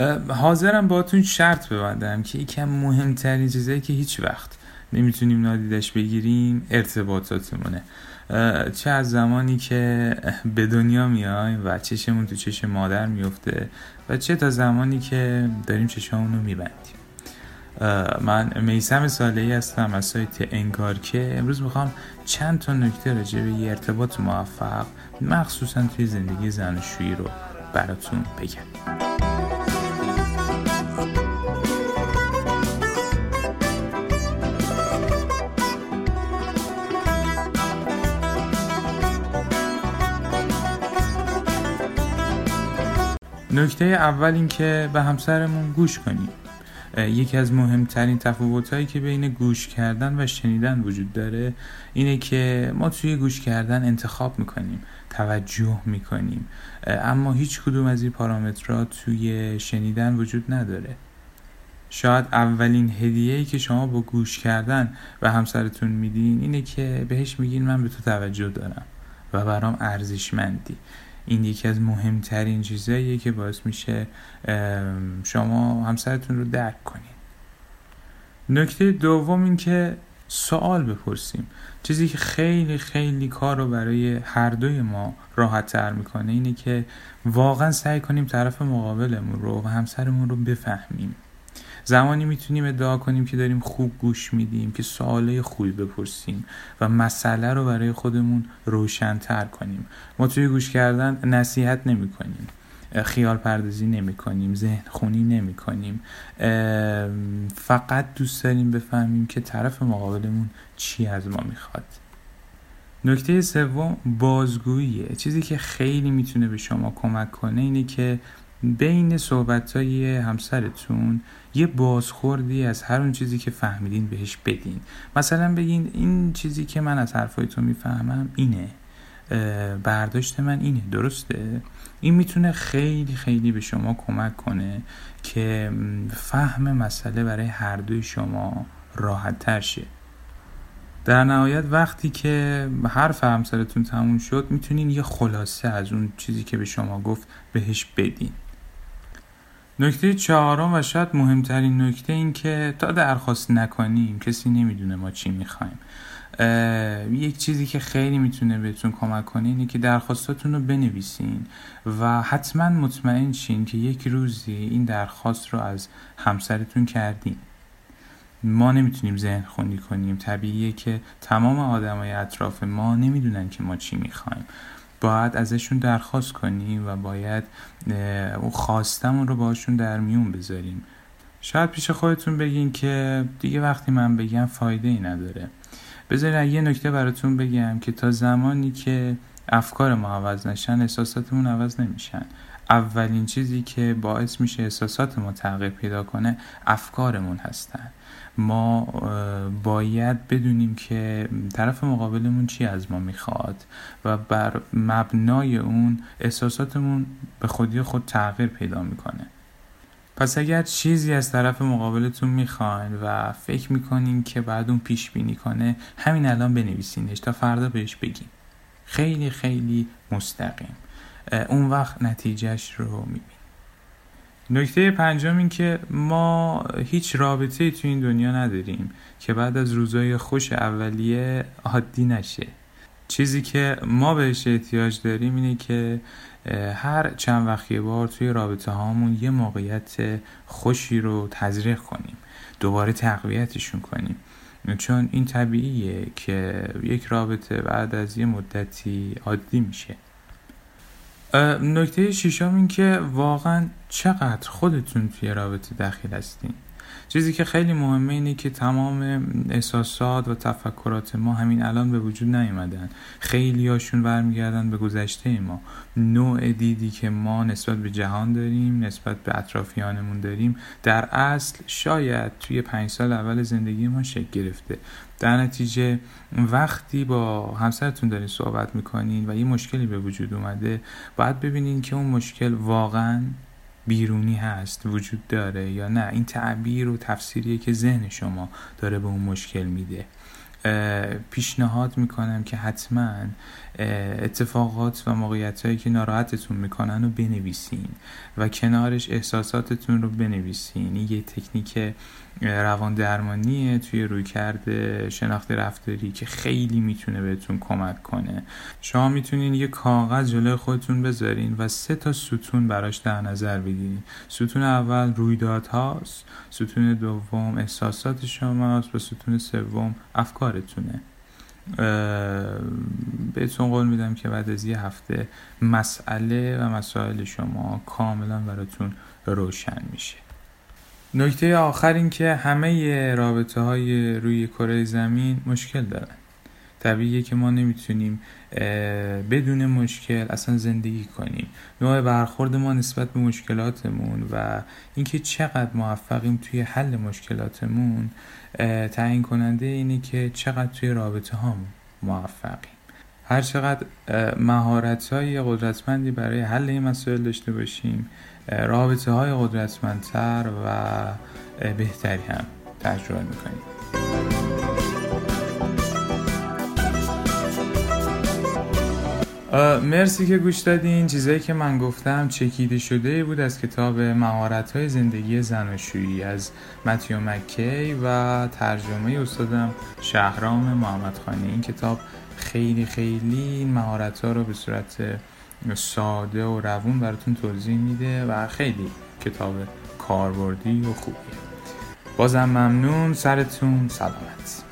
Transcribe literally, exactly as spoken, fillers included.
حاضرم باهاتون شرط ببندم که یکم مهمترین چیزایی که هیچ وقت نمیتونیم نادیدش بگیریم ارتباطاتمونه. چه از زمانی که به دنیا میایم و چشمون تو چشم مادر میفته و چه تا زمانی که داریم چشممون رو میبندیم. من میثم صالحی هستم از سایت انگار که امروز میخوام چند تا نکته راجع به یه ارتباط موفق مخصوصا توی زندگی زناشویی رو براتون بگم. نکته اول این که به همسرمون گوش کنیم. یکی از مهمترین تفاوت‌هایی که بین گوش کردن و شنیدن وجود داره اینه که ما توی گوش کردن انتخاب میکنیم، توجه میکنیم، اما هیچ کدوم از این پارامترها توی شنیدن وجود نداره. شاید اولین هدیه‌ای که شما با گوش کردن به همسرتون میدین اینه که بهش میگین من به تو توجه دارم و برام ارزشمندی. این یکی از مهمترین چیزاییه که باعث میشه شما همسرتون رو درک کنین. نکته دوم این که سوال بپرسیم. چیزی که خیلی خیلی کار رو برای هر دوی ما راحت تر میکنه اینه که واقعا سعی کنیم طرف مقابلمون رو و همسرمون رو بفهمیم. زمانی میتونیم ادعا کنیم که داریم خوب گوش میدیم که سوالای خوبی بپرسیم و مسئله رو برای خودمون روشن‌تر کنیم. ما توی گوش کردن نصیحت نمی کنیم، خیال پردازی نمی کنیم، ذهن خونی نمی کنیم، فقط دوست داریم بفهمیم که طرف مقابلمون چی از ما میخواد. نکته سوم بازگوییه. چیزی که خیلی میتونه به شما کمک کنه اینه که بین صحبت‌های همسرتون یه بازخوردی از هر اون چیزی که فهمیدین بهش بدین. مثلا بگین این چیزی که من از حرفای تو میفهمم اینه، برداشت من اینه، درسته؟ این میتونه خیلی خیلی به شما کمک کنه که فهم مسئله برای هر دوی شما راحت تر شه. در نهایت وقتی که حرف همسرتون تموم شد میتونین یه خلاصه از اون چیزی که به شما گفت بهش بدین. نکته چهارم و شاید مهمترین نکته این که تا درخواست نکنیم کسی نمیدونه ما چی میخوایم. یک چیزی که خیلی میتونه بهتون کمک کنه اینه که درخواستاتون رو بنویسین و حتما مطمئن شین که یک روزی این درخواست رو از همسرتون کردین. ما نمیتونیم ذهن خونی کنیم. طبیعیه که تمام آدمای اطراف ما نمیدونن که ما چی میخوایم. باید ازشون درخواست کنیم و باید اون خواستمون رو باشون در میون بذاریم. شاید پیش خودتون بگین که دیگه وقتی من بگم فایده ای نداره. بذارید یه نکته براتون بگم که تا زمانی که افکار ما عوض نشن احساساتمون عوض نمیشن. اولین چیزی که باعث میشه احساسات ما تغییر پیدا کنه افکارمون هستن. ما باید بدونیم که طرف مقابلمون چی از ما میخواد و بر مبنای اون احساساتمون به خودی خود تغییر پیدا میکنه. پس اگر چیزی از طرف مقابلتون میخواین و فکر میکنین که بعد اون پیش بینی کنه، همین الان بنویسینش تا فردا بهش بگین. خیلی خیلی مستقیم. اون وقت نتیجهش رو میبین. نکته پنجم این که ما هیچ رابطه‌ای تو این دنیا نداریم که بعد از روزای خوش اولیه عادی نشه. چیزی که ما بهش احتیاج داریم اینه که هر چند وقت یه بار توی رابطه هامون یه موقعیت خوشی رو تزریق کنیم، دوباره تقویتشون کنیم، چون این طبیعیه که یک رابطه بعد از یه مدتی عادی میشه. نکته ششم این که واقعا چقدر خودتون توی رابطه دخیل هستین. چیزی که خیلی مهمه اینه که تمام احساسات و تفکرات ما همین الان به وجود نیومدن. خیلی هاشون برمیگردن به گذشته ما. نوع دیدی که ما نسبت به جهان داریم، نسبت به اطرافیانمون داریم، در اصل شاید توی پنج سال اول زندگی ما شکل گرفته. در نتیجه وقتی با همسرتون دارین صحبت میکنین و یه مشکلی به وجود اومده، باید ببینین که اون مشکل واقعاً بیرونی هست، وجود داره یا نه. این تعبیر و تفسیریه که ذهن شما داره به اون مشکل میده. پیشنهاد میکنم که حتما اتفاقات و موقعیتایی که ناراحتتون میکنن رو بنویسین و کنارش احساساتتون رو بنویسین. این یه تکنیک روان درمانیه توی رویکرد شناخت رفتاری که خیلی میتونه بهتون کمک کنه. شما میتونین یه کاغذ جلوی خودتون بذارین و سه تا ستون براش در نظر بگیرین. ستون اول رویدادهاست، ستون دوم احساسات شماست و ستون سوم افکارتونه. بهتون قول میدم که بعد از یه هفته مسئله و مسائل شما کاملا براتون روشن میشه. نکته آخر این که همه رابطه های روی کره زمین مشکل دارن. طبیعیه که ما نمیتونیم بدون مشکل اصلا زندگی کنیم. نوع برخورد ما نسبت به مشکلاتمون و اینکه چقدر موفقیم توی حل مشکلاتمون تعیین کننده اینه که چقدر توی رابطه هامون موفقیم. هر چقدر مهارت‌های قدرتمندی برای حل این مسائل داشته باشیم، رابطه‌های قدرتمندتر و بهتری هم تجربه می‌کنیم. مرسی که گوش دادین. چیزایی که من گفتم چکیده شده بود از کتاب مهارت‌های زندگی زناشویی از متیو مکی و ترجمه استادم شهرام محمدخانی. این کتاب خیلی خیلی این مهارت‌ها رو به صورت ساده و روون براتون توضیح میده و خیلی کتاب کاربردی و خوبیه. بازم ممنون. سرتون سلامت.